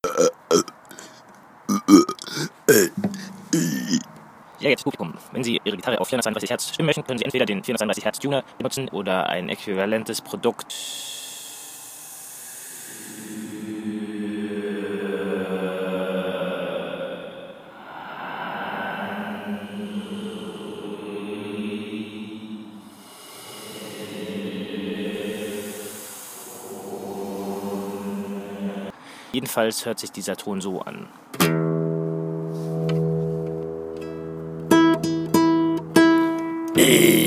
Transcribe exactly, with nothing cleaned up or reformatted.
Ja, jetzt Publikum. Wenn Sie Ihre Gitarre auf vierhundertzweiunddreißig Hertz stimmen möchten, können Sie entweder den vierhundertzweiunddreißig Hertz Tuner benutzen oder ein äquivalentes Produkt. Jedenfalls hört sich dieser Ton so an. Äh.